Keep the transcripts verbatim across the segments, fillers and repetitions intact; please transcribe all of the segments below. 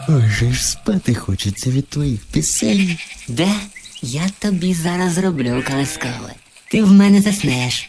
Ой, же ж спати хочеться від твоїх пісень. Де? Я тобі зараз зроблю колискове. Ти в мене заснеш.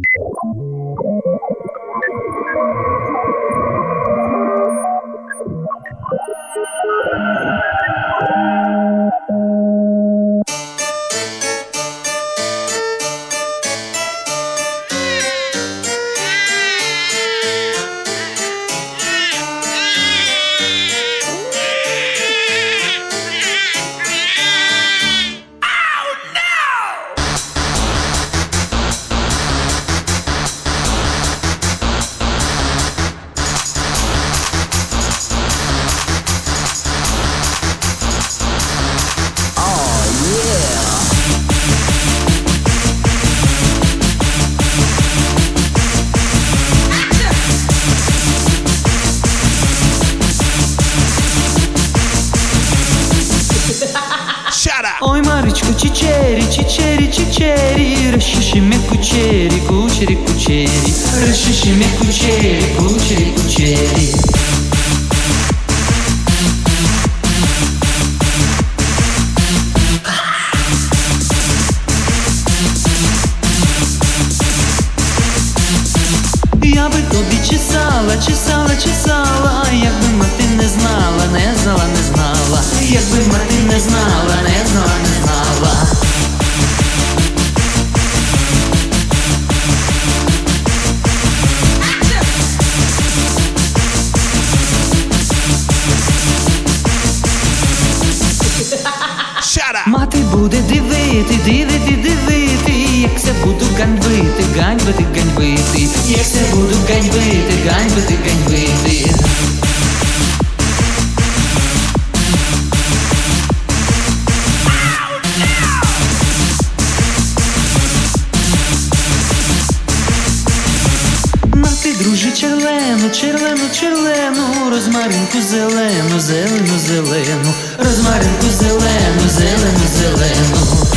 Ой, Марочка, чичери, чичери, чичери, расчеши мне кучери, кучери, кучери, расчеши мне кучери, кучери, кучери. Я би тобі чесала, чесала, чесала, якби мати не знала, не знала, не знала, якби мати не знала, не знала, не знала. Мати буде дивити, дивити, дивити, як се буду ганьбити, ганьбити, ганьбити, як се буду ганьбити, ганьбити, ганьбити. Мати, друже, черлену, черлену, черлену, розмаринку зелену, зелену, зелену, розмаринку зелену, зелену, зелену.